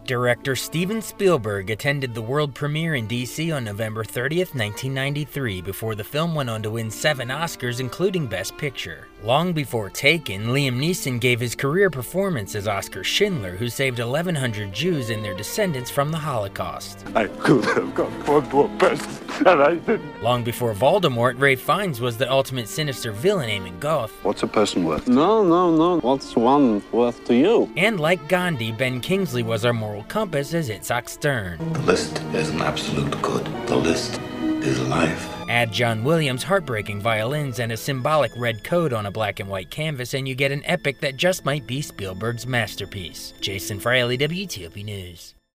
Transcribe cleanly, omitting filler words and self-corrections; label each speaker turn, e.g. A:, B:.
A: Director Steven Spielberg attended the world premiere in D.C. on November 30th, 1993, before the film went on to win 7 Oscars, including Best Picture. Long before Taken, Liam Neeson gave his career performance as Oskar Schindler, who saved 1,100 Jews and their descendants from the Holocaust.
B: I could have got one more person, and I didn't.
A: Long before Voldemort, Ralph Fiennes was the ultimate sinister villain Eamon Goth.
C: What's a person worth?
D: No. What's one worth to you?
A: And like Gandhi, Ben Kingsley was our moral compass as Itzhak Stern.
E: The list is an absolute good. The list is life.
A: Add John Williams' heartbreaking violins and a symbolic red coat on a black and white canvas, and you get an epic that just might be Spielberg's masterpiece. Jason Fraley, WTOP News.